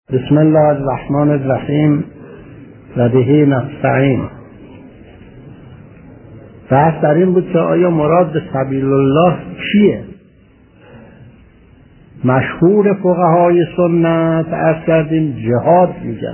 بسم الله الرحمن الرحیم و به نستعین. بحث در این بود که آیا مراد به سبیل الله چیه؟ مشهور فقهای سنت عرض کردیم جهاد میگن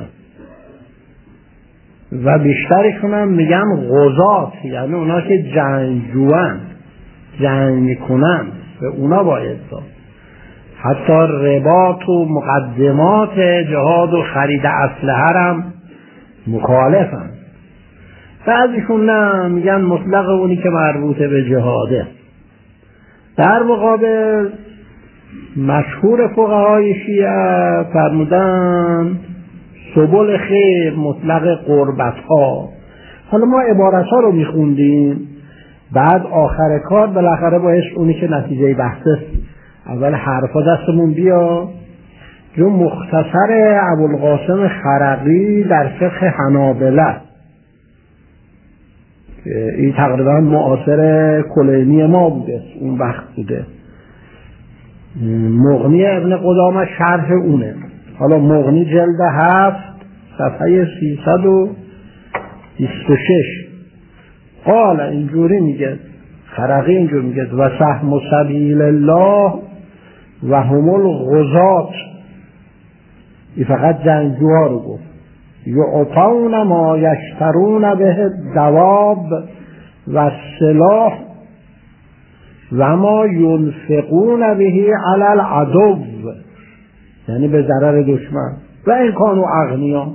و بیشترشون هم میگن غزات، یعنی اونا که جنگجوان، جنگ کنن، به اونا باید داد. حتی رباط و مقدمات جهاد و خرید اسلحه هم مخالفن. بعضیشون نه، میگن مطلق اونی که مربوط به جهاده. در مقابل مشهور فقهای شیعه فرمودن سبل خیر مطلق قربت ها. حالا ما عبارت ها رو میخوندیم، بعد آخر کار بالاخره باید اونی که نتیجه بحثه اول حرفا دستمون بیا. جو مختصر ابوالقاسم خرقی در فقه حنابله، این تقریبا معاصر کلینی ما بوده، اون وقت بوده. مغنی ابن قدامه شرح اونه. حالا مغنی جلد 7 صفحه 326 قال اینجوری میگه، خرقی اینجور میگه: و سهم سبیل الله و هم الغزات. این فقط جنگجوها رو گفت. یعطون ما یشترون به دواب و سلاح و ما ینفقون به علی العدو، یعنی به ضرر دشمن. و این کانو اغنیا،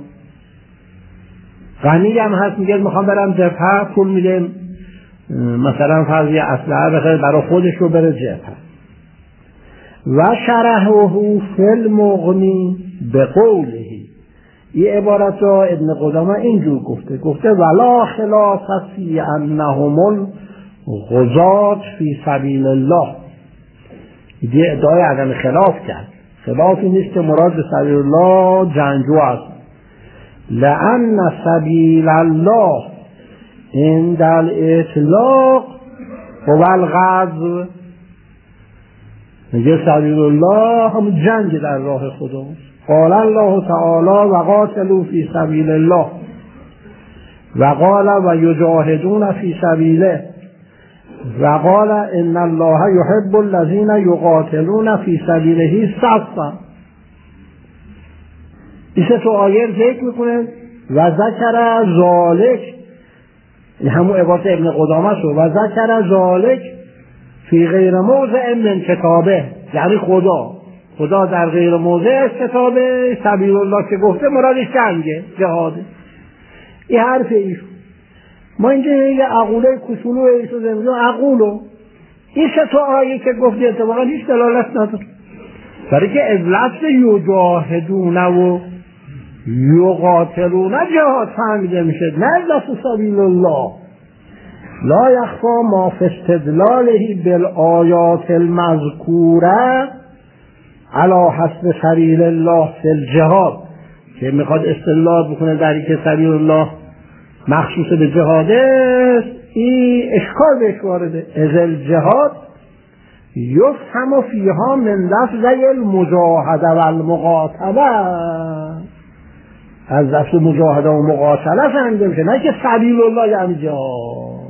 غنی هم هست میگه میخوام برم جبهه، پول میده مثلا فرضی اسلحه بخره برای خودش رو بره جبهه. و شرحه فی المغنی به قوله، این عبارت را ابن قدامه اینجور گفته ولا خلاف فی انهم الغزات فی سبیل الله. دیگه ادعای عدم خلاف کرد، خلافی نیست که مراد به سبیل الله جنگجو است. لأن سبیل الله عند الاطلاق هو الغزو. میگه سبیل الله هم جنگ در راه خداست. قال الله تعالی و قاتلوا فی سبیل الله و قال و یجاهدون فی سبیله و قال ان الله یحب الذین یقاتلون فی سبیله صفا. این سه تا آیه ذکر میکنه و ذکر ذالک، این همون عبارت ابن قدامه شو، و ذکر ذالک فی غیر موضع من کتابه، یعنی خدا در غیر موضع از کتابه سبیل الله که گفته مرادش جنگه، جهاده. این حرف ایشون. ما اینجا یه عقوله کسولو ایشو زمینو عقولو این سه تا آیه که گفته اتفاقا هیچ دلالت نداره، برای که از لفظ یجاهدون و یقاتلون جهاد فهمیده میشه، نه لفظ سبیل الله. لا یخفا ما فی استدلاله بالآیات المذکوره علی حسب سبیل الله فی الجهاد، که میخواد استدلال بکنه در این که سبیل الله مخصوص به جهاده است. این اشکال بهش وارده. از الجهاد یفهم فیها من لفظ المجاهده و المقاتله، از لفظ مجاهده و مقاتله فهمیده میشه، نه که سبیل الله یعنی جهاد.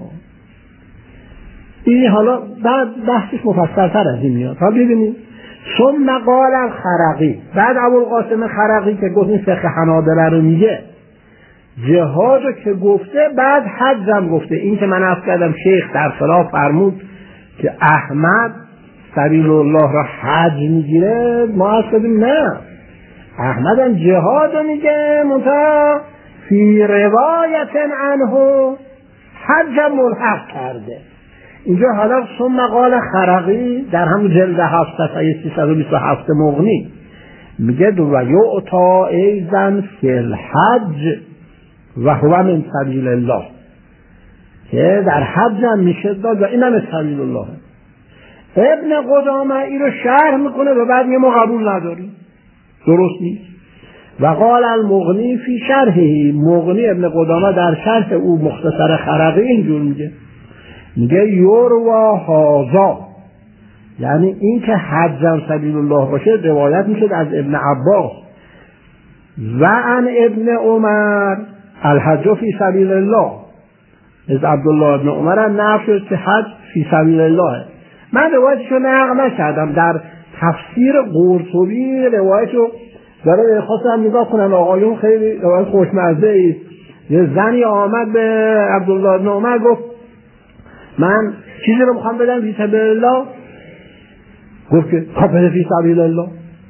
این حالا بعد بحثش مفصل‌تر از این میاد. حالا ببینید. ثم قال الخرقی، بعد ابوالقاسم خرقی که گفت این فقه حنابله رو میگه، جهاد رو که گفته بعد حج هم گفته. این که من عرض کردم شیخ در خلاف فرمود که احمد سبیل الله را حج میگیره، ما عرض کردیم نه، احمد هم جهاد رو میگه، منتها فی روایت عنه حج هم ملحق کرده. اینجا حالا ثم قال خرقی در همون جلد 7 صفحه 327 مغنی میگه و یعطا ایضا فی الحج و هو من سبیل الله، که در حج هم میشه داد و این هم سبیل الله. ابن قدامه این رو شرح میکنه و بعد یه ما قبول نداریم، درست نیست. و قال المغنی فی شرحه، مغنی ابن قدامه در شرح او مختصر خرقی اینجور میگه یوروا هازا، یعنی این که حج سبیل الله باشه روایت میشه از ابن عباس و عن ابن عمر الحج فی سبیل الله، از عبدالله ابن عمر نقل شد که حج فی سبیل الله. من روایتشو نقل نکردم، در تفسیر قرطبی روایتشو داره خواستم نگاه کنن. آقایون خیلی روایت خوشمزه ایست. یه زنی آمد به عبدالله ابن عمر گفت من چیزی رو میخوام بدم فی سبیل الله. گفت که بده فی سبیل الله.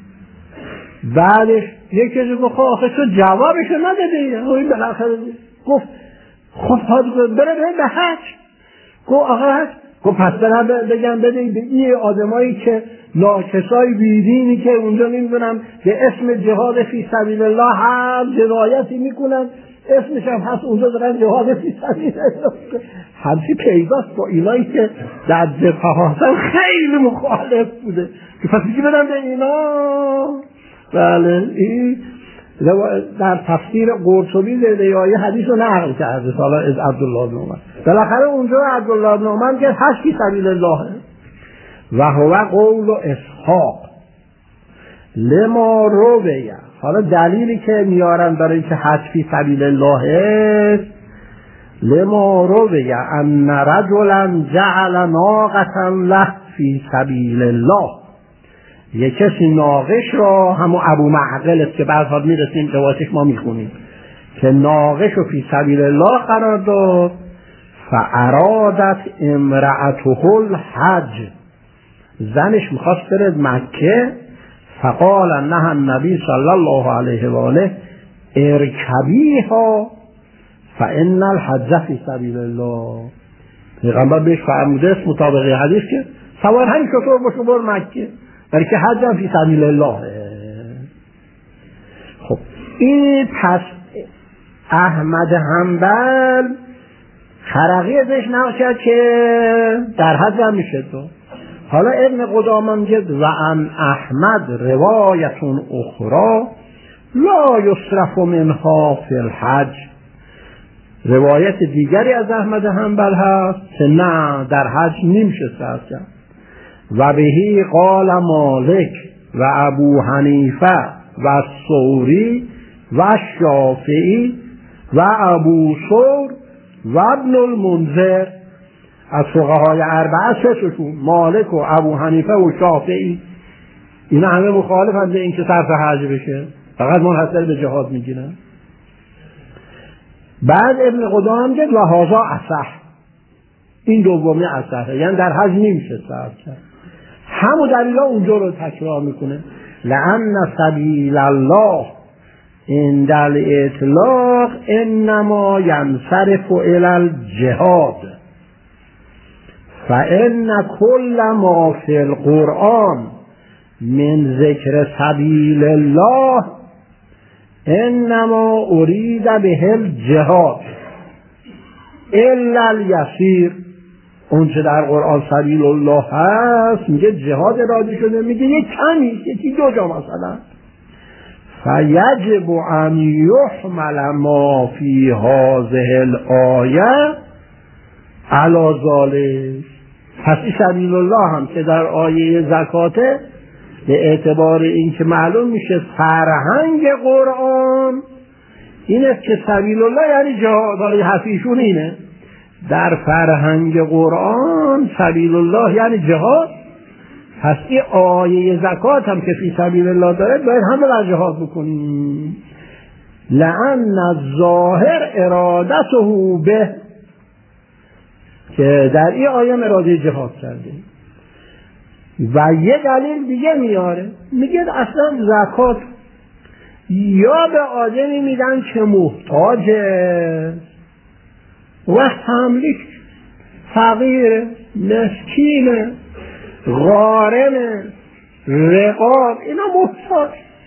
بعدش یک کسی گفت آخه تو جوابشو ندادی. این بالاخره گفت خب بره به حج. گفت آخه حج. گفت پس برم بگم بده به این آدمایی که ناکسای بیدینی که اونجا نمیدونم به اسم جهاد فی سبیل الله هر جنایتی میکنن، اسمش هم هست اونجا دارن جهاد فی سبیل الله. همچی پیداست با اینایی که در دفاع هستن خیلی مخالف بوده که پس چی بدن به اینا. بله این در تفسیر قرطبی زده آیه حدیث رو نقل کرده حالا از عبدالله بن عمر. بالاخره اونجا عبدالله بن عمر که حج فی سبیل الله و هو قول اسحاق لما رویه. حالا دلیلی که میارن برای که حج فی سبیل الله است، لما رویه ان رجلا جعل ناقة له فی سبیل الله، یک کسی ناقش را، همون ابو معقل است که بعد حال میرسیم روایتش ما میخونیم، که ناقش رو فی سبیل الله قرار داد. فارادت امرأته الحج، زنش میخواست بره مکه. فقال انها النبی صلی الله علیه و آله ارکبیها فان الحج فی سبیل الله. پیغمبر بهش فرموده است مطابق حدیث که سوار همین شطور باشو بر مکه، برای که حج هم فی سبیل الله. خب این پس احمد حنبل خرقی ازش نقل کرد که در حج هم میشه تو. حالا ابن قدامه میگه و عن احمد روایت اخرى لا یصرف منها فی الحج، روایت دیگری از احمد حنبل هست که نه در حج نمیشه صرف کرد. و بهی قال مالک و ابو حنیفه و ثوری و شافعی و ابو ثور و ابن المنذر، از فقهای اربعه ششون مالک و ابو حنیفه و شافعی اینا همه مخالفن به این که صرف حج بشه، فقط منحصر به جهاد میگیرن. بعد ابن قدامه میگه و هذا اصح، این دومی اصحه، یعنی در حج نمیشه صرف کرد. همون دلیلا اونجا رو تکرار میکنه. لأن سبیل الله عند الاطلاق انما ینصرف الی الجهاد فان کل ما فی القرآن من ذکر سبیل الله انما ارید به الجهاد الا الیسیر. اون چه در قرآن سبیل الله هست میگه جهاد اراده شده، میگه یک کمی، یکی دو جا مثلا. فیجب ان یحمل ما فی هذه الآیه علی ذلک. پس سبیل الله هم که در آیه زکاته به اعتبار این که معلوم میشه فرهنگ قرآن این است که سبیل الله یعنی جهاد. حالا حرفیشون اینه در فرهنگ قرآن سبیل الله یعنی جهاد. پس این آیه زکات هم که فی سبیل الله داره باید همه بر جهاد بکنیم. لأن الظاهر ارادته به، که در این آیه اراده جهاد کرده. و یه دلیل دیگه میاره، میگه اصلا زکات یا به آدمی میدن که محتاجه و تملیک فقیره، مسکینه، غارمه، رقاب، اینا محتاج.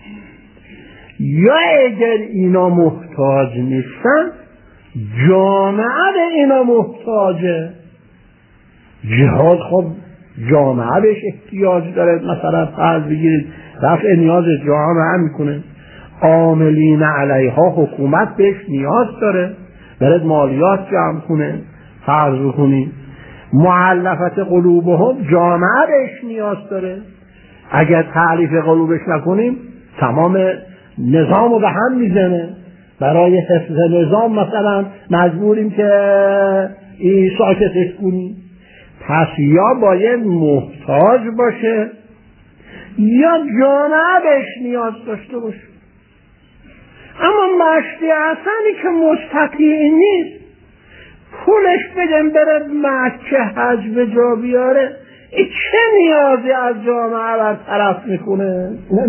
یا اگر اینا محتاج نیستن جامعه به اینا محتاجه. جهاد خب جامعه بهش احتیاج داره، مثلا فرض بگیرید رفع نیاز جامعه میکنه، عاملین علیها حکومت بهش نیاز داره، برد مالیات جمع کنه. فرض بکنید معلفت قلوبهم جامعه بهش نیاز داره، اگر تعلیف قلوبش نکنیم تمام نظام رو به هم میزنه. برای حفظ نظام مثلا مجبوریم که این ساکتش کنیم. پس یا باید محتاج باشه یا جامعه بهش نیاز داشته باشه. اما مشتی حسنی که مستطیع نیست پولش بدن بره مکه حج به جا بیاره، این چه نیازی از جامعه برطرف میکنه؟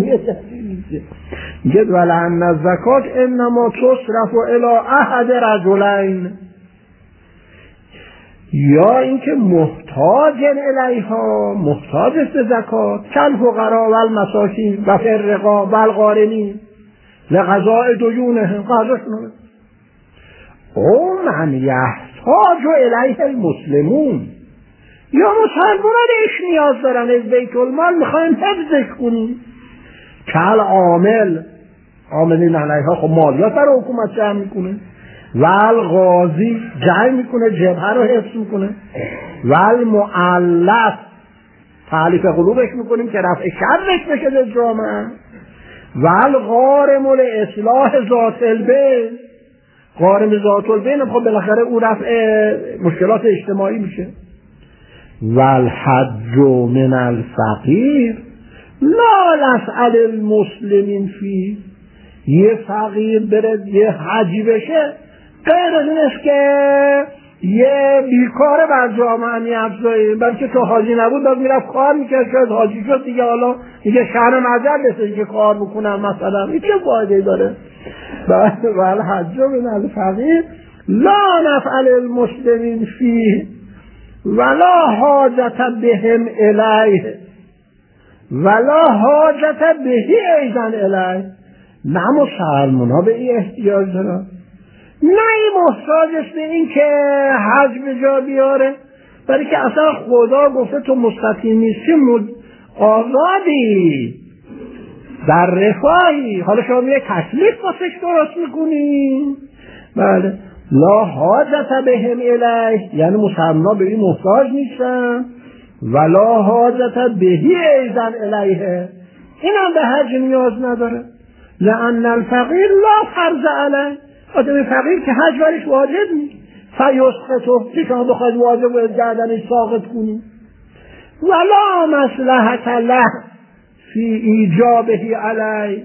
میگه ولعن الزکات انما تصرف الی احد رجلین، یا اینکه محتاج الیها، محتاج است زکات، کل فقرا و المساکین و فی الرقاب و الغارمین لقضاء دیونهم، قضاشون او من یحتاج الیه المسلمون، یا مسلمان ایش نیاز دارن، از بیت المال میخوایم حفظش کنیم. کل عاملین علیها، خب مالیات برای حکومت جمع میکنه، و الغازی جمع میکنه، جبهه رو حفظ میکنه، و المعلف تعلیف قلوبش میکنیم که رفع شرش بشه در جامعه، و الغارم اصلاح ذات البین، غارم ذات البین خب بالاخره او رفع مشکلات اجتماعی میشه. و الحج من الفقیر لا نسأل المسلمین فی، یه فقیر بره یه حجی بشه غیر از این است که یه بیکاره بر جامعه می‌افزاییم، بلکه تو حاجی نبود باید میرفت کار میکرد، شاید حاجی شد دیگه حالا دیگه شهر مجل بسه که کار بکنم مثلا، این چه فایده داره؟ و الحج من الفقیر لا نفعل المسلمین فیه ولا حاجت بهم الیه ولا حاجت بهی ایضا الیه، نه مسلمان ها به این احتیاج دارن، نه این محتاجش به این که حج به جا بیاره، برای که اصلا خدا گفته تو مستطیع نیستی، آزادی در رفاهی، حالا شما یه تکلیف واسش درست میکنی. بله، لا حاجت بهم الیه، یعنی مسلمان به این محتاج نیستن، ولا حاجت بهی ایضا الیه، اینم به حج نیاز نداره، لأن الفقیر لا فرض علیه، آدم فقیر که حج برش واجب نیست، فیسقطه، که شما بخواید واجب و از گردنش ساقط کنی، ولا مصلحت له فی ایجابه علی،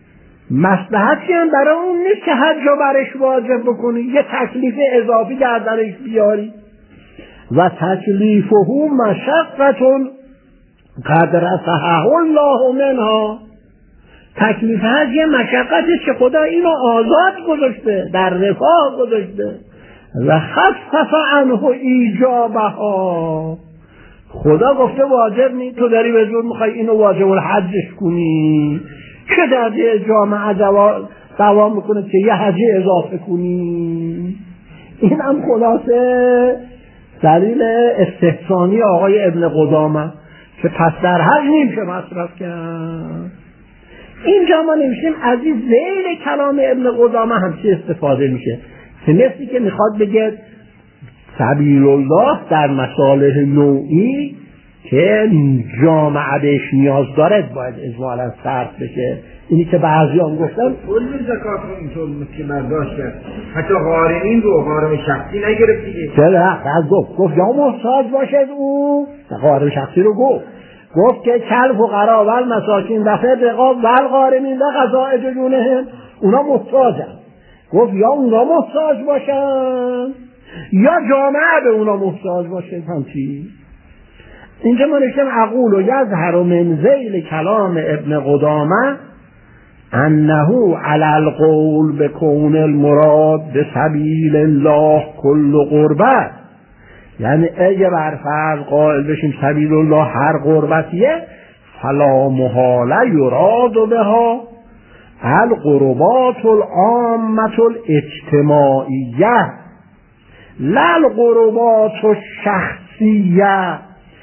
مصلحتی هم برای اون نیست که حج رو برش واجب بکنی، یه تکلیف اضافی گردنش بیاری. و تکلیفه مشقة قد رفعه الله منها، تکلیف حج یه مشقتی که خدا اینو آزاد گذاشته، در رفاه گذاشته. و خفف عنه ایجابها، خدا گفته واجب نیست، تو داری به زور میخوای اینو واجب الحجش کنی، چه در جامعه دوام میکنه که یه حجی اضافه کنی. این هم خلاصه دلیل استحسانی آقای ابن قدامه که پس در حج نمیشه مصرف کرد. اینجا ما نمیشیم از این ذیل کلام ابن قدامه همچی استفاده میشه که مثلی که میخواد بگه سبیل الله در مصالح نوعی که جامعه بهش نیاز دارد باید اجمالا صرف بشه. اینی که بعضی هم گفتن کل زکات رو اینطور که برداشت کرد، حتی غارمین رو غارم شخصی نگرفت دیگه. چرا؟ گفت یا محتاج باشد او، غارم شخصی رو گفت که کل فقرا و المساکین و فی الرقاب و الغارمین و قضاء دیونهم، اونا محتاجن. گفت یا اونا محتاج باشن یا جامعه به اونا محتاج باشه. همچی اینجا ما نشتم اقول و یظهر من ذیل کلام ابن قدامه انه علی القول بکون المراد به سبیل الله کل قربت، یعنی اگه بر فرض قائل بشیم سبیل الله هر قربتیه، فلا محاله یراد بها القربات العامة الاجتماعیه لا القربات الشخصیه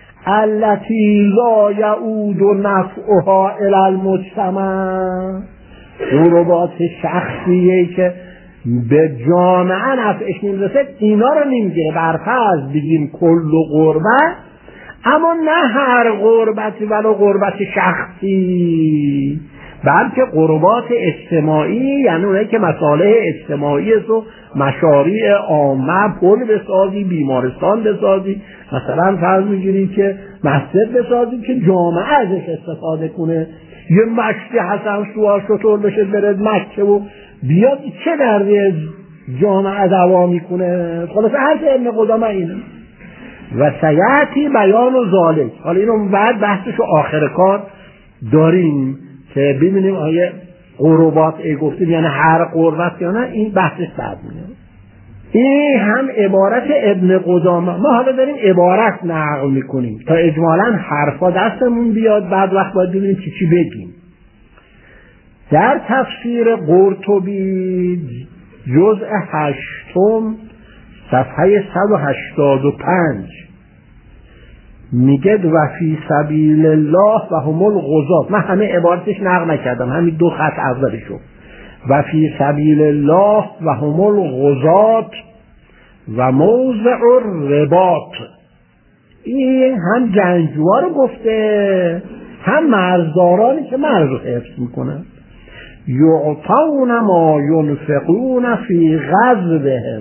التي لا یعود نفعها الی المجتمع، قربات شخصیه که به جامعه نفعش نمیرسه، اینا رو نمیگیره. برفرض بگیم کل قربت، اما نه هر قربتی ولو قربت شخصی، بلکه قربات اجتماعی، یعنی اونایی که مصالح اجتماعی و مشاريع عامه، پل بسازی، بیمارستان بسازی، مثلا فرض میگیری که مسجد بسازی که جامعه ازش استفاده کنه، یه مشتی حسن سوار شطور بشه بره مکه و بیاد، چه دردی جامعه دوا میکنه؟ خلاص هر که ابن قدامه اینه. و سیعتی بیان و ذالک. حالا اینو بعد بحثشو آخر کار داریم که ببینیم آیا قربات گفتیم یعنی هر قربت یا نه، این بحثش بعد میاد. این هم عبارت ابن قدامه. ما حالا داریم عبارت نقل میکنیم تا اجمالاً حرفا دستمون بیاد، بعد وقت باید ببینیم چی بگیم. در تفسیر قرطبی جزء 8 صفحه 185 میگه و فی سبیل الله و هم الغزات. من همه عبارتش نقل نکردم، همین 2 خط اولشو. و فی سبیل الله و هم الغزات و موضع الرباط. این هم جنگجوها رو گفته، هم مرزدارانی که مرز رو حفظ میکنن. یعطون ما ینفقون فی غزوهم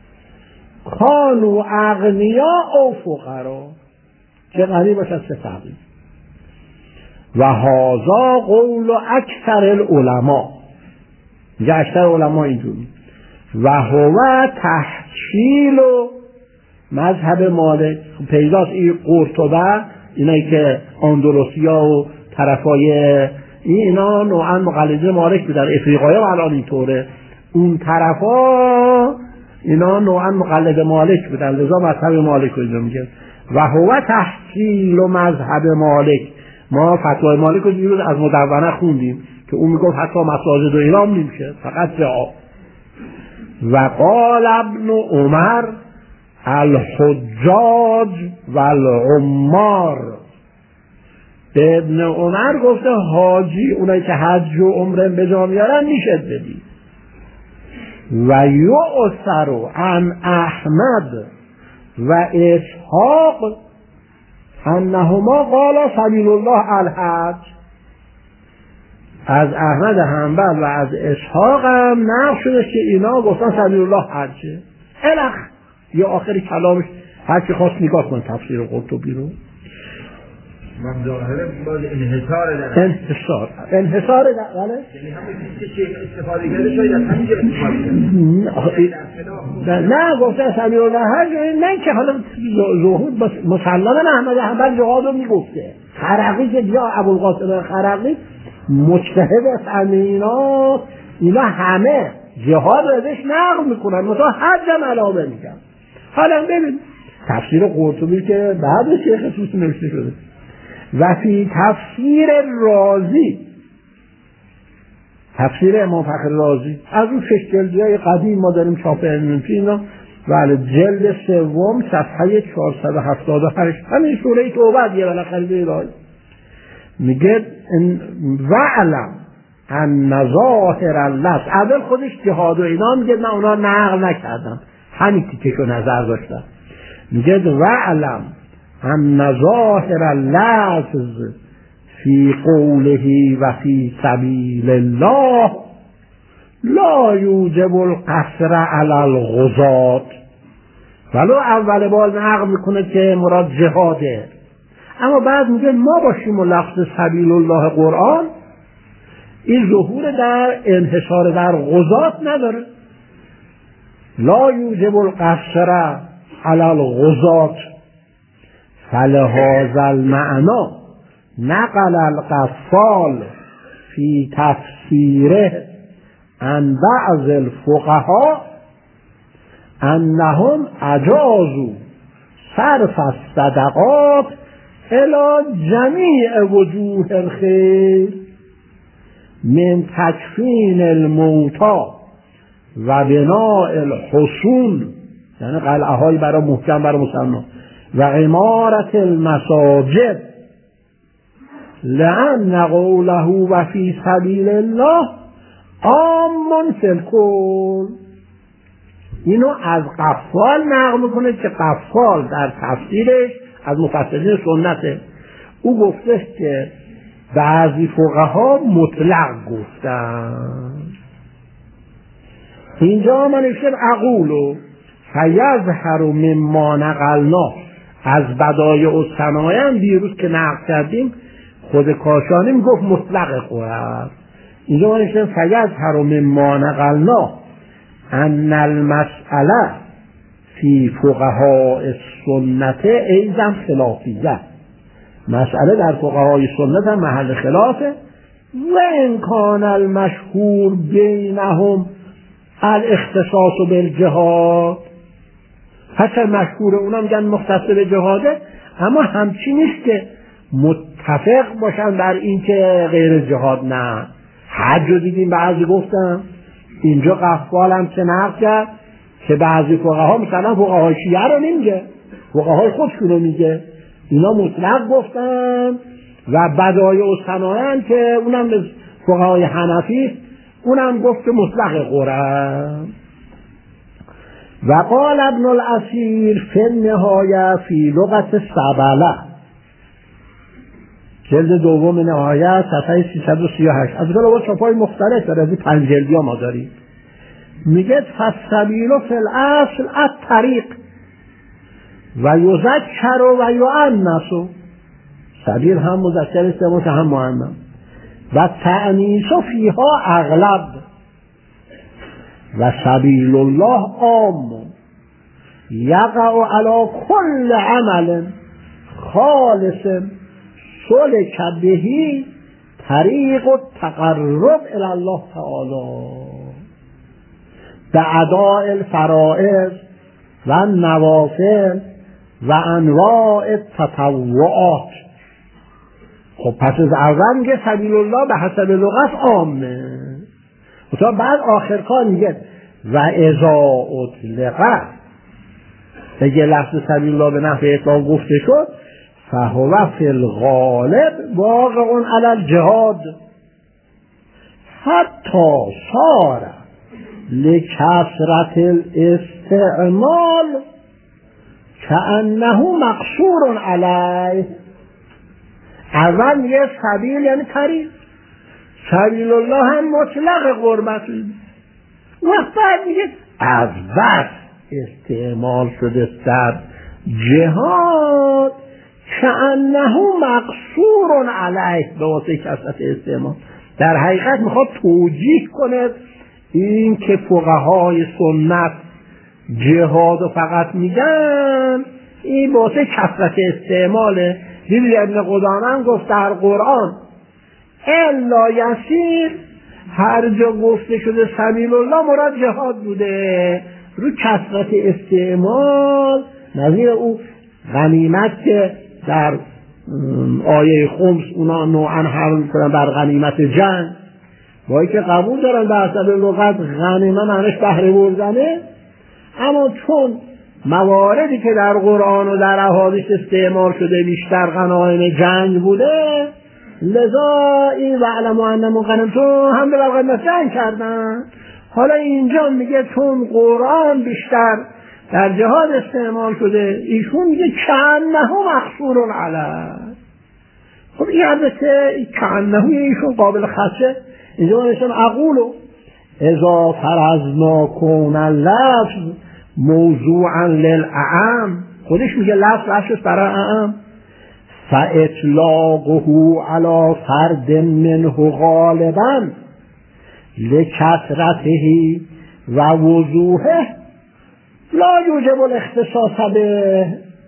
کانوا اغنیا او فقرا. چه غنی باشد چه فقیر. و هذا قول اکثر العلماء. میگه اکثر علما اینجوری. و هو تحصیل مذهب مالک. پیداست این قرطبه، اینایی که اندلسیا و طرفای اینا نوعا مقلده مالک بودن، افریقایی هم الان اینطوره، اون طرفا اینا نوعا مقلد مالک بودن، لذا مذهب مالک رو اینجا میگه. و هو تحصیل مذهب مالک. ما فتوای مالک رو دیروز از مدونه خوندیم که اون میگفت حتی مساجد و ایرام نمیشه، فقط جا. و قال ابن عمر الحجاج و العمار. ابن عمر گفته حاجی، اونایی که حج و عمره به جا میارن میشه بدی. و یؤثر عن احمد و اسحاق انهما قال سبیل الله الحج. از احمد حنبل و از اسحاق هم نقل شده که اینا گفتن سبیل الله حجه. الخ یا آخری کلامش هر کی خواست نگاه کنه تفسیر قرطبی رو. من ظاهره باز انحصار انحصار بله، یعنی همون چیزی که استفاده کرده شاید از همینجا استفاده کرده. نه گفته سبیل الله حج، نه که حالا زهود مسلما احمد حنبل جهاد رو میگفته. خرقی که بیا ابوالقاسم خرقی مجتهد است، اینا همه جهاد رو ازش نقل میکنن، مثلا حج هم علامه میگن. حالا ببین تفسیر قرطبی که بعد شیخ توسی نوشته شده. و فی تفسیر رازی، تفسیر امام فخر رازی، از اون 6 جلدیای قدیم ما داریم چاپ علمی اینا، بله جلد 3 صفحه 478. همین سوره توبه دیگه بالاخره دیگه میگه وعلم ان ظاهر اللفظ. اول خودش جهاد و اینا میگه من اونا نقل نکردم، همین تیکه نظر داشتم. میگه وعلم ان ظاهر اللفظ فی قوله و فی سبیل الله لا یوجب القصر علی الغزات. ولو اول بار نقل میکنه که مراد جهاده، اما بعد میگه ما باشیم و لفظ سبیل الله قرآن این ظهور در انحصار در غزات نداره. لا یوجب القصر علی الغزات فلهذا المعنى نقل القفال فی تفسیره عن بعض الفقهاء انهم اجازوا صرف الصدقات الى جمیع وجوه الخیر من تکفین الموتى و بناء الحصون، یعنی قلعه های برای محکم برای مسلمان، و عمارت المساجد، لأن قوله و فی سبیل الله عام فی الکل. اینو از قفال نقل میکنه که قفال در تفسیرش از مفسرین سنته، او گفته که بعضی فقها مطلق گفتن. اینجا من نوشتم اقولو فیظهر مما نقلنا از بدایع و صنایع. دیروز که نقل کردیم خود کاشانی میگفت مطلق قرآن. اینجا من نوشتم فیظهر مما نقلنا ان المسئله فی فقهاء السنت ایضا خلافیه. مسئله در فقهای سنت هم محل خلافه. و ان کان المشهور بینهم الاختصاص بالجهاد، حتی مشهور اونا میگن مختص به جهاده، اما همچی نیست که متفق باشن بر این که غیر جهاد نه. حج رو دیدیم بعضی گفتن، اینجا قفال هم که نقل کرد که بعضی فقها مثلا فقهای شیعه رو نمیگه، فقهای خودشون رو میگه، اینا مطلق گفتن. و بدایع و صنایع که اونم به فقهای حنفی اونم گفت مطلق قرآن. و قال ابن الاسیر فی النهایه فی لغت سبله، جلد دوم نهایه صفحه 338. از کلا با چاپای مختلف داره، از 5 جلدی ها ما داریم. میگه فالسبیل فی الاصل الطریق و یذکر و یؤنث. سبیل هم مذکر استعمال هم مؤنث. و تأنیث فیها اغلب و سبیل الله عام یقع علی کل عمل خالص سلک بهی طریق التقرب الی الله تعالی بأداء الفرائض و النوافل و انواع التطوعات. خب پس از اول میگه سبیل الله به حسب لغت عامه، و تا بعد آخرکار میگه و اذا اطلق، بگه لفظ سبیل الله به نحو اطلاق گفته شد، فهو فی الغالب واقع علی الجهاد حتی صار لکثرت الاستعمال کأنه مقصور علیه. اول میگه سبیل یعنی طریق، سبیل الله هم مطلق قربت، و بعد میگه از بس استعمال شده در جهاد کأنه مقصور علیه به واسه کثرت استعمال. در حقیقت میخواد توجیه کنه این که فقهای سنت جهاد و فقط میگن این واسه کثرت استعماله. دیدید ابن قدامه هم گفت در قرآن الا یسیر، هر جا گفته شده سبیل الله مراد جهاد بوده، رو کثرت استعمال. نظیر او غنیمت که در آیه خمس اونا نوعا حمل میکنن بر غنیمت جنگ، با که قبول دارن به حسب لغت غنیمه معنیش بهره بردنه، اما چون مواردی که در قرآن و در احادیث استعمال شده بیشتر غنایم جنگ بوده، لذا این وعلموا انما غنمتم هم به غنیمت جنگ کردن. حالا اینجا میگه چون قرآن بیشتر در جهاد استعمال شده، ایشون میگه کأنه مقصور علیه. خب این البته کأنه ایشون قابل خدشه. اینجا نشون اقولو اذا فرضنا کون اللفظ موضوعا للأعم، خودش میگه لفظش برای اعم، فاطلاقه علی فرد منه غالبا لکثرته و وضوحه لا یوجب الاختصاص به،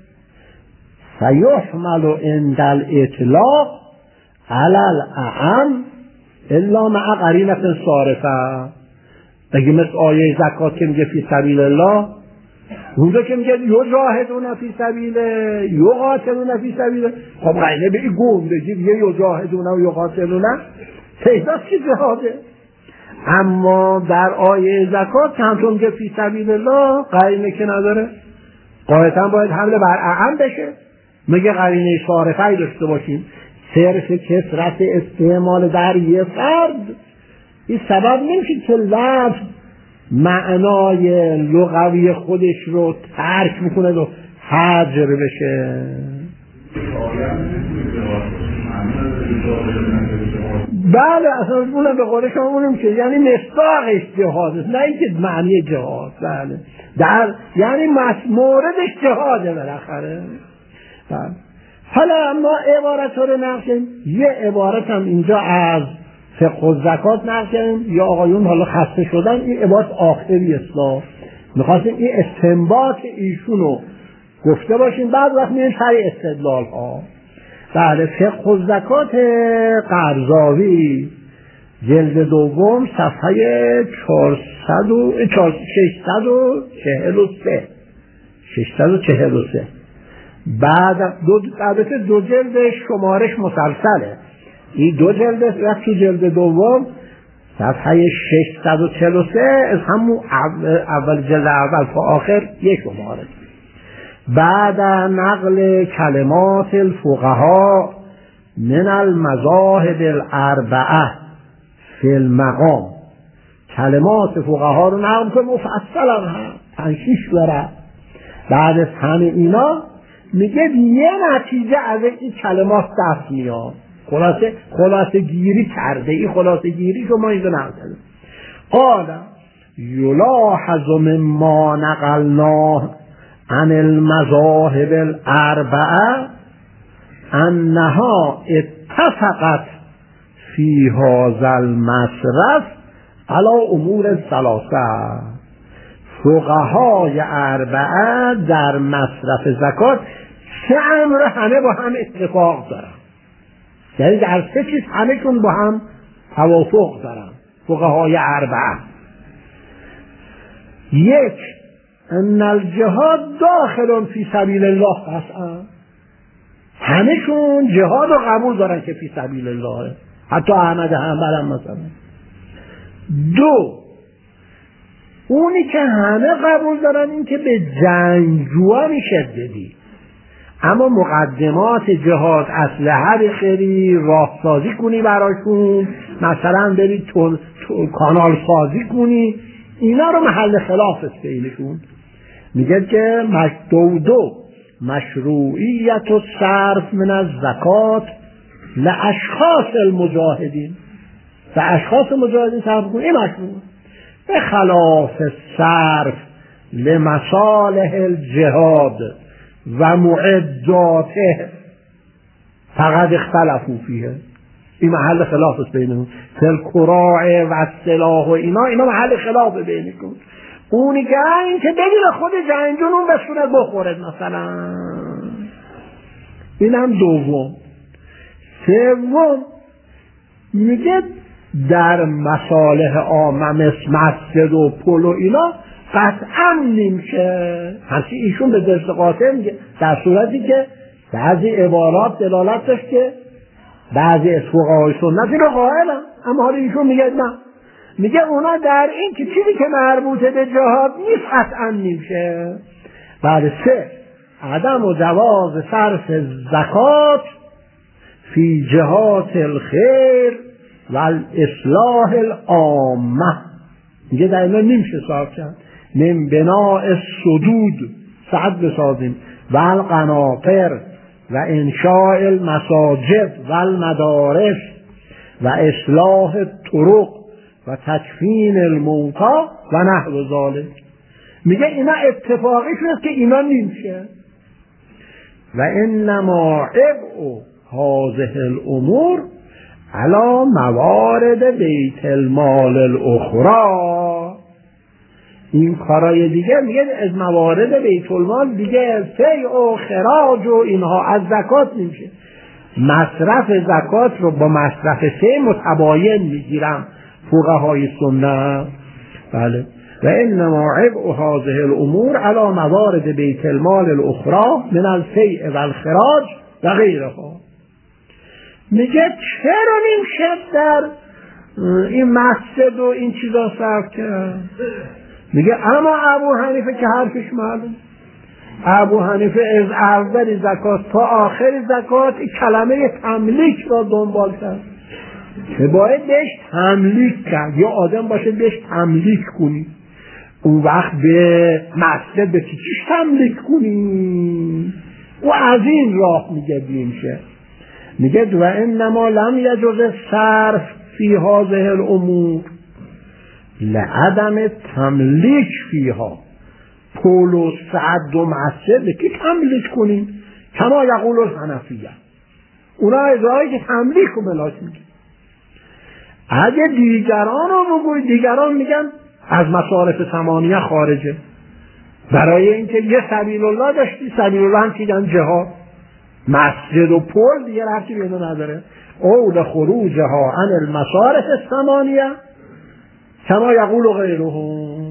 فیحمل عند الاطلاق علی الاعم الا مع قرینه صارفه. بگی مثل آیه زکات که میگه فی سبیل الله، اونجا که میگه یجاهدون فی سبیله یقاتلون فی سبیله، خب قرینه به این گندگی یجاهدون و یقاتلون پیداست که جهاده. اما در آیه زکات که همچون میگه فی سبیل الله قرینه که نداره، قاعدتا باید حمله بر اعم بشه. میگه قرینه صارفه داشته باشیم، صرف کثرت استعمال در یه فرد این سبب نمیشه که لفظ معنای لغوی خودش رو ترک میکنه و حجر بشه. بله اصلا اونم به قول شما اونم که یعنی مصداقش جهاد است، نه اینکه معنی جهاد. بله در یعنی موردش جهاده بالاخره. بله. حالا ما عبارت رو نقل کنیم، یه عبارت هم اینجا از فقه و زکات نقل کنیم، یا آقایون حالا خسته شدن این عبارت آخری اصلاح میخواستیم این استنباط ایشون رو گفته باشیم، بعد وقت میریم سری استدلال ها. بله فقه و زکات قرضاوی جلد دوم صفحه 643 بعد دو جلد شمارش مسلسله، این دو جلد و تو جلد دوم صفحه 643 از همون اول جلد اول تا آخر یک شماره. بعد نقل کلمات الفقهاء من المذاهب الاربعه فی المقام، کلمات فقها رو نقل که مفصلا هم 5-6 بره. بعد از همه اینا میگه یه نتیجه از این کلمات دست میاد، خلاصه گیری کرده. این خلاصه گیری شما اینجا نقل کرده. قال یلاحظ مما نقلناه عن المذاهب الاربعه انها اتفقت فی هذا المصرف علی امور ثلاثه. فقهای اربعه در مصرف زکات 3 امر همه با هم اتفاق دارن، یعنی در 3 چیز همه‌شون با هم توافق دارن. فقهای اربعه: 1 ان الجهاد داخل فی سبیل الله، قطعا همه‌شون جهاد رو قبول دارن که فی سبیل الله، حتی احمد حنبل هم مثلا. 2 اونی که همه قبول دارن این که به جنگجوها میشه بدی، اما مقدمات جهاد اسلحه بخری، راهسازی کنی براشون، مثلا بری کانال سازی کنی، اینا رو محل خلاف است بینشون. میگه که 2 مشروعیت و صرف من از زکات لاشخاص المجاهدین، و اشخاص مجاهدین صرف کنی این مشروع، به خلاف صرف لمصالح الجهاد و معداته فقط اختلفوا فیه. این محل خلاف است بینهم. القراع و السلاح و اینا محل خلاف بینکم. اونی که این که بگیره خود جنگجون اون به صورت بخورد مثلا. اینم 2. 3 میگه در مصالح عامه مثل مسجد و پل و اینا قطعا نمیشه. همچنین ایشون به درس قاطع میگه در صورتی که بعضی عبارات دلالت داشت که بعضی از فقهای سنتی رو قائلن، اما حالا ایشون میگه نه، میگه اونا در این که چیزی که مربوطه به جهاد نیست قطعا نمیشه. بعد 3 عدم و جواز صرف زکات فی جهات الخیر و الاصلاح العامه، میگه در اینا نمیشه صرف کرد. من بناء السدود، سد بسازیم، و القناطر و انشاء المساجد و المدارس و اصلاح الطرق و تکفین الموتى و نحو ذلک. میگه اینا اتفاقی شد که اینا نمیشه. و انما عبء هذه الامور علی موارد بیت المال الاخرى، این کارای دیگه میگه از موارد بیت المال دیگه فیع و خراج و اینها از زکات نمیشه. مصرف زکات رو با مصرف فیع متباین میگیرم فقهای سنت. بله. و انما عبء هذه الامور علی موارد بیت المال الاخرى من الفیع و الخراج و غیرها. میگه چرا نمیشه در این مسجد و این چیزا صرف کرد؟ میگه اما ابو حنیفه که حرفش معلوم، ابو حنیفه از اول زکات تا آخر زکات کلمه تملیک را دنبال کرد که باید بهش تملیک کرد، یا آدم باشه بهش تملیک کنی. اون وقت به مسجد به چیش تملیک کنی؟ و از این راه میگه بیمشه. میگه و انما لم یجوز صرف فی هذه الامور لعدم تملیک فیها. پولس سعد دو مسجد که تملیک کنیم کما یقول الحنفیه، اونا ادعایی که تملیک رو ملاک میگه. اگه دیگران رو بگوی، دیگران میگن از مصارف ثمانیه خارجه، برای اینکه یه سبیل الله داشتی، سبیل الله هم چیدن جهاد، مسجد و پل دیگه رفتی بیدو نداره. او لخروجها عن المصارف الثمانیه کما یقول غیرهم.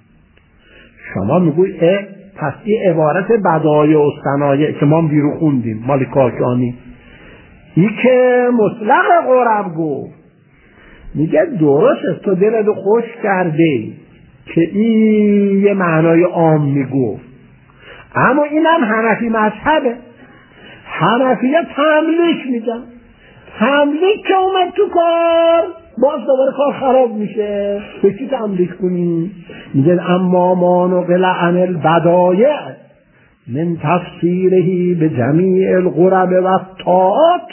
شما میگوی پس این عبارت بدایع و صنایع که ما بیرو خوندیم مال کاکانی، این که مطلق غرب گفت، میگه درست تو دلت خوش کرده که این یه معنای عام میگفت، اما اینم حنفی مذهبه. حنفیه تملیک میگن، تملیک که اومد تو کار باز دوباره کار خراب میشه. به چی تملیک کنی؟ میگه اما ما نقل عن البدایع من تفسیره به جمیع القرب و الطاعات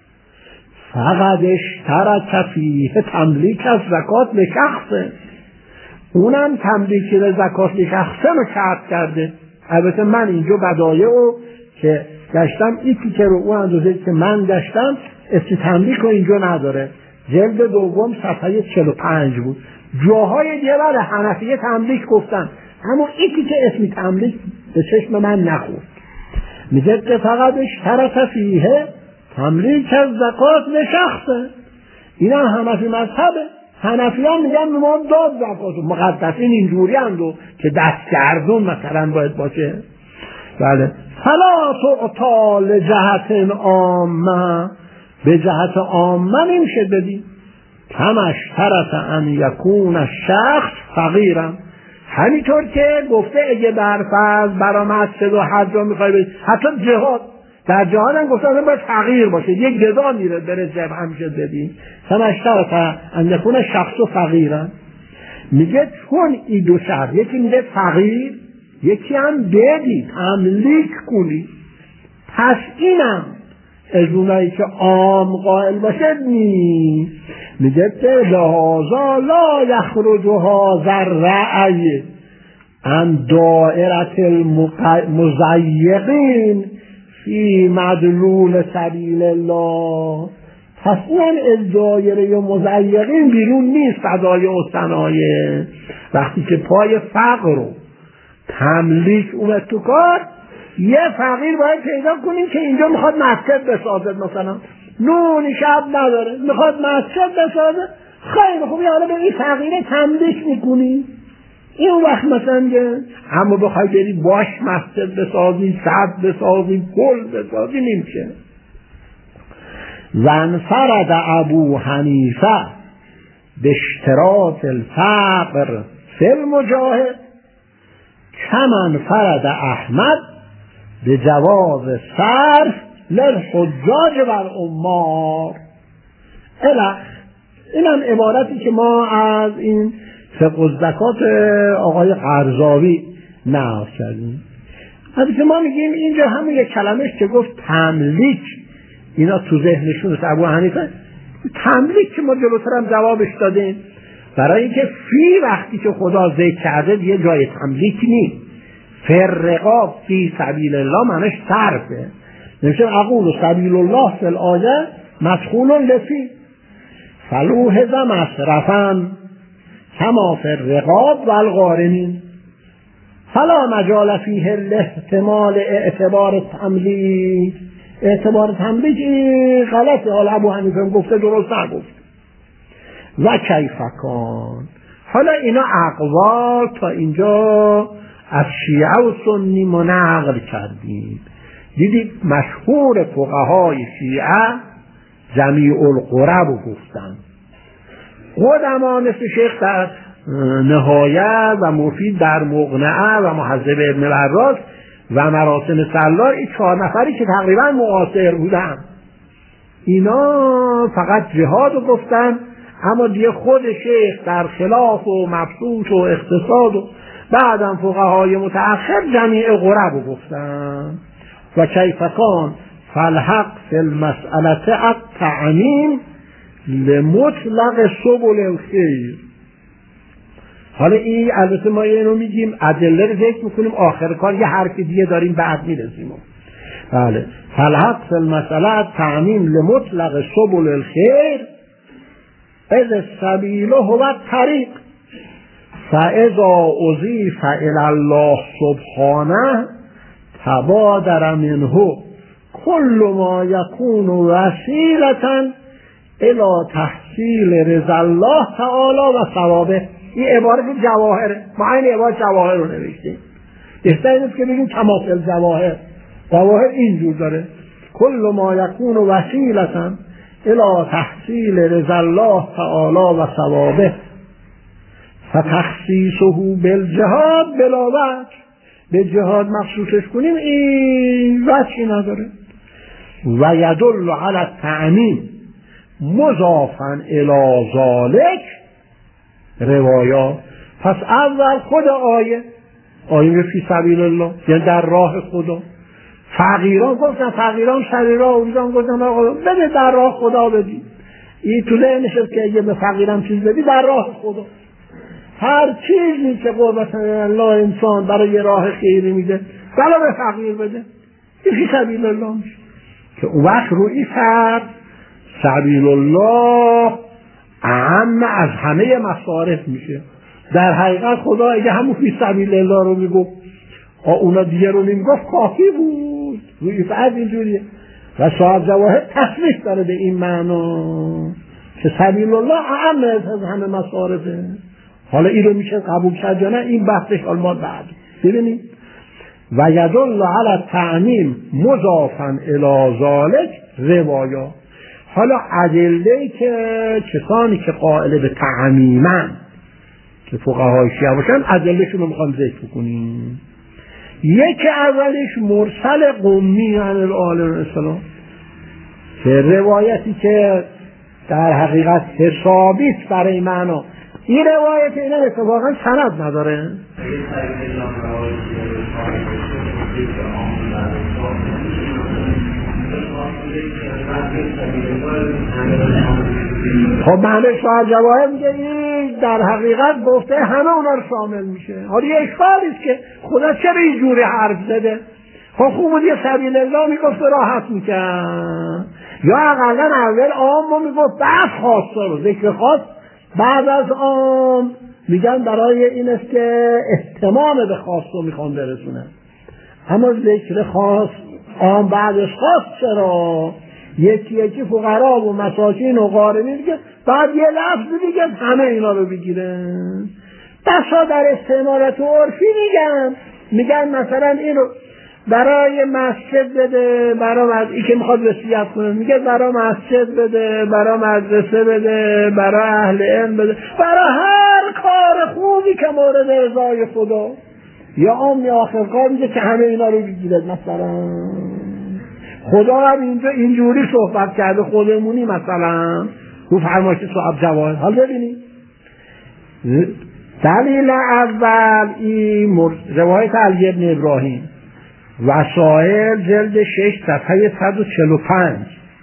فقط اشترک فیه تملیک از زکات به شخصه. اونم تملیک به زکات به شخصه رو شرط کرده. البته من اینجا بدایع رو که گشتم ایکی که رو اون اندازه که من گشتم اسم تملیک رو اینجا نداره. جلد دوم صفحه 45 بود. جاهای دیگه بله حنفیه تملیک گفتن، اما ایکی که اسم تملیک به چشم من نخورد. میگه که فقط اشترک فیه تملیک از زکات به شخصه. این هم حنفی مذهبه. حنفی ها میگن ما داد زکات، مقدسین اینجوری اندو که دستگردون مثلا باید باشه. بله فلا تعطا لجهت عامه، به جهت عامه نمیشه بدی. کمش طرف ان یکون الشخص فقیرم، همینطور که گفته اگه برفرض برای مسجد و حج رو میخوای بدی، حتی جهاد، در جهاد هم گفته باید فقیر باشه، یک گدا میره بره جبه همیشه بدی. کمش طرف ان یکون الشخص فقیرم، میگه چون این دو شرط، یکی میگه فقیر، یکی هم بدی تملیک کنی، پس اینم از اونایی که عام قائل باشه نی. میگه لحاظا لا یخرج هذا الرأی عن دائرة المضیقین فی مدلول سبیل الله. پس این از دایره مضیقین بیرون نیست. بدایع و صنایع وقتی که پای فقر رو تملیک اومد تو کار، یه فقیر باید پیدا کنیم که اینجا میخواد مسجد بسازد، مثلا نون شب نداره میخواد مسجد بسازد، خیلی خوبی، حالا به این فقیره تملیک میکنی این وقت مثلا. اما بخوای بری باش مسجد بسازی، سد بسازی، پل بسازی، نمیشه. وانفرد ابو حنیفه به اشتراط الفقر فی المجاهد کمن فرد احمد به جواز صرف للحجاج و العمار. اینم عبارتی که ما از این فقه الزکات آقای قرضاوی نقل کردیم. البته ما میگیم اینجا همون یک کلمش که گفت تملیک، اینا تو ذهنشون است. ابو حنیفه تملیک که ما جلوتر هم جوابش دادیم، برای اینکه فی وقتی که خدا ذکر کرده دیگه جای تملیک نیست. فرقاب فی سبیل الله معنیش صرفه. نمیشه اقول سبیل الله فی الآیه مدخول لفی فلوحظ مصرفا کما فی الرقاب و الغارمین فلا مجال فیه الاحتمال اعتبار تملیک. اعتبار تملیک غلطه. حالا ابو حنیفه گفته درست نگفت. و کیفکان. حالا اینا اقوال تا اینجا از شیعه و سنی ما نقل کردیم. دیدید مشهور فقهای شیعه جمیع القرب رو گفتن. قدما مثل شیخ در نهایت و مفید در مقنعه و محذب ابن العراس و مراسم سالار، این 4 نفری که تقریبا معاصر بودن، اینا فقط جهاد رو گفتن، اما دیگه خود شیخ در خلاف و مبسوط و اقتصاد و بعدم فقهای متأخر جمیع قرب رو گفتن. و کیفکان فالحق فی المسئله التعمیم لمطلق سبل الخیر. حالا این البته ما اینو میگیم ادله رو ذکر میکنیم، آخر کار یه حرف دیگه داریم بعد میرسیم. بله، فالحق فی المسئله التعمیم لمطلق سبل الخیر اذ السبیل هو الطریق فاذا اضیف الی الله سبحانه تبادر منه کل ما یکون وسیلة الی تحصیل رضا الله تعالی و ثوابه. این عبارت جواهره، ما این عبارت جواهر رو نوشتیم، بهتر اینه که بگیم کماسل جواهر. جواهر اینجور داره: کل ما یکون وسیلة الی تحصیل رضا الله تعالی و ثوابه فتخصیصه بالجهاد بلا وجه. به جهاد مخصوصش کنیم این وجهی نداره. و یدل علی التعمیم مضافا الی ذلک روایات. پس اول خود آیه فی سبیل الله، یعنی در راه خدا. فقیران گفتن، فقیران شریرا اونجان گفتن آقا بده در راه خدا بدی. این تو ذهنش که اگه به فقیرم چیز بدی در راه خدا، هر چیزی که قربت الله انسان برای راه خیری میده بلا به فقیر بده، این فی سبیل الله میشه. که اون وقت روی فرد سبیل الله اهم از همه مصارف میشه. در حقیقت خدا اگه همون فی سبیل الله رو میگفت اونا دیگه رو نمیگفت کافی بود. روی فرد اینجوریه و صاحب جواهر تصریح داره به این معنا که سبیل الله اهم از همه مصارفه. حالا این رو میشه قبول کرد یا نه، این بحثش حال ما بعد ببینید. و یدل علی التعمیم مضافا الی ذلک روایات. حالا ادله که کسانی که قائل به تعمیمن که فقهای شیعه باشن ادلهشون رو میخوام ذکر کنیم. یکی اولش مرسل قمی عن العالم الاسلام که روایتی که در حقیقت حسابیت برای معنا. این روایت اینا اتفاقا سند نداره. خب معنی شاید جواهر میگه این در حقیقت گفته همه اونا رو شامل میشه. حالا یه اشکالیست که خدا چرا اینجوری حرف زده؟ خب خوب بود یه سبیل الله میگفت راحت میکن، یا اقلا اول عام میگفت بعد خاصه رو ذکر خاص بعد از عام میگن برای این است که اهتمام به خاص رو میخوان برسونه. اما ذکر خاص عام بعدش خاص چرا؟ یکی یکی فقرا و مساکین و غارمین دیگه بعد یه لفظ دیگه همه اینا رو بگیرن. بسا در استعمالات عرفی میگن مثلا اینو برای مسجد بده، برای این که میخواد وصیت کنه میگه برای مسجد بده، برای مدرسه بده، برای اهل علم بده، برای هر کار خوبی که مورد رضای خدا. یا عام آخر کار میگه که همه اینا رو بگیرد. مثلا خدا هم اینجا اینجوری صحبت کرده، خودمونی مثلا رو فرمایش صاحب جواهر. حال ببینید دلیل اول این روایت علی بن ابراهیم وسائل جلد 6 صفحه 145.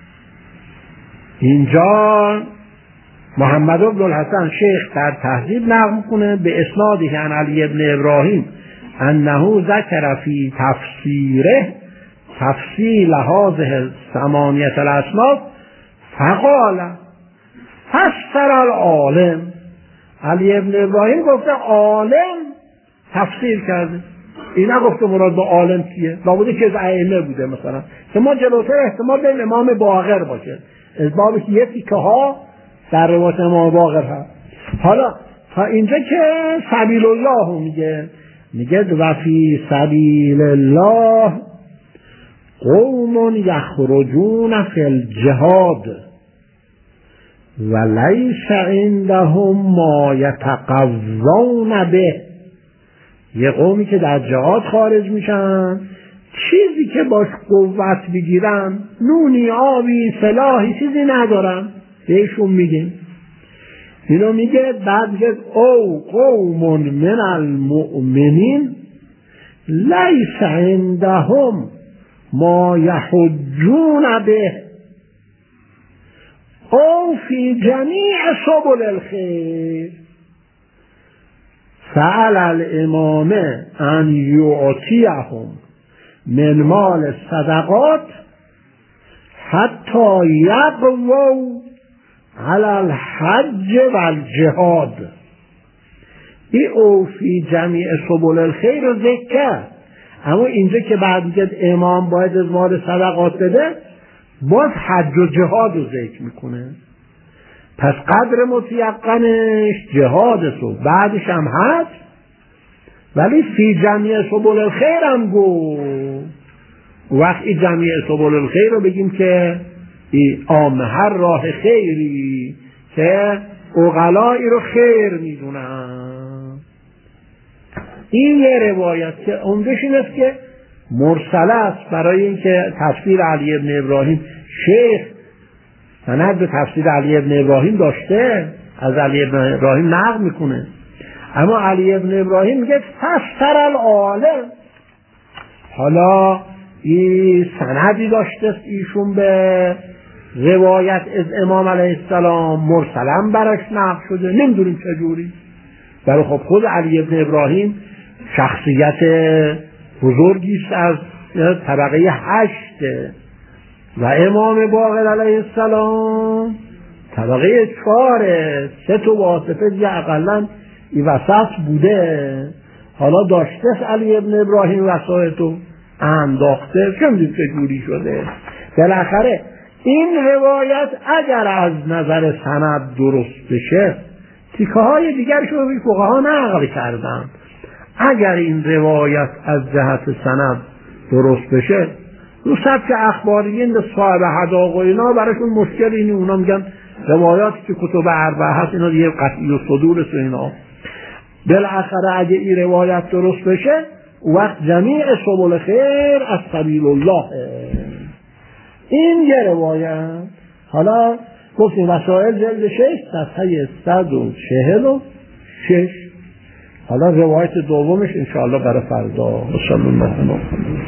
اینجا محمد بن الحسن شیخ در تهذیب نقل میکنه به اسنادی عن علی بن ابراهیم انه ذکر فی تفسیره تفصیل هذه ثمانیه الاصناف فقال فسر العالم. علی ابن ابراهیم گفته عالم تفسیر کرده. این نگفته مراد با عالم کیه، لابده که از ائمه بوده مثلا، که ما جلوتر احتمال داریم امام باقر باشه، از بابش یه تیکه ها در روایت امام باقر هست. حالا تا اینجا که سبیل الله میگه و فی سبیل الله قوم یخرجون فی الجهاد و لیس عندهم ما یتقوون به. یه قومی که در جهاد خارج میشن چیزی که باش قوت بگیرن، نونی آبی سلاحی چیزی ندارن، بهشون میگیم. اینو میگه بعد میگه او قوم من المؤمنین لیس عندهم ما یحجون به او فی جمیع سبل الخیر سأل الامام ان یعطیهم من مال الصدقات حتی یقووا علی الحج و الجهاد. این او فی جمیع سبل الخیر رو ذکر کرد، اما اینجا که بعد میگه امام باید از مال صدقات بده، باز حج و جهاد رو ذکر میکنه. پس قدر متیقنش جهاد و بعدش هم حج، ولی فی جمیع سبل الخیر هم گو. وقتی جمیع سبل الخیر رو بگیم که عام هر راه خیری که عقلایی رو خیر میدونن. این یه روایت که عمدش این است که مرسل است، برای اینکه تفسیر علی ابن ابراهیم شیخ سند به تفسیر علی ابن ابراهیم داشته، از علی ابن ابراهیم نقل میکنه، اما علی ابن ابراهیم میگه فسر العالم. حالا این سندی داشته ایشون به روایت از امام علیه السلام، مرسلم براش نقل شده، نمیدونیم چجوری. برای خب خود علی ابن ابراهیم شخصیت بزرگی است، از طبقه 8 و امام باقر علیه السلام طبقه 4، 3 تا واسطه دیگه اقلا این وسط بوده. حالا داشته علی ابن ابراهیم وسایطو انداخته، چندید چجوری شده. بالاخره این روایت اگر از نظر سند درست بشه، تیکه های دیگرش رو فقها نقل کردن، اگر این روایت از جهت سند درست بشه، رو سبک اخباریین صاحب حداق و اینا براشون مشکل اینه، اونا میگن روایاتی که کتب اربعه هست اینا دیگه قطعی و صدور است و اینا. بالاخره اگه این روایت درست بشه، وقت جمیع سبل خیر از سبیل الله. این یه روایت. حالا گفتیم وسائل جلد 6 صفحه 146. حالا روایت دومش انشاءالله برای فردا. صلی الله علیه و سلم.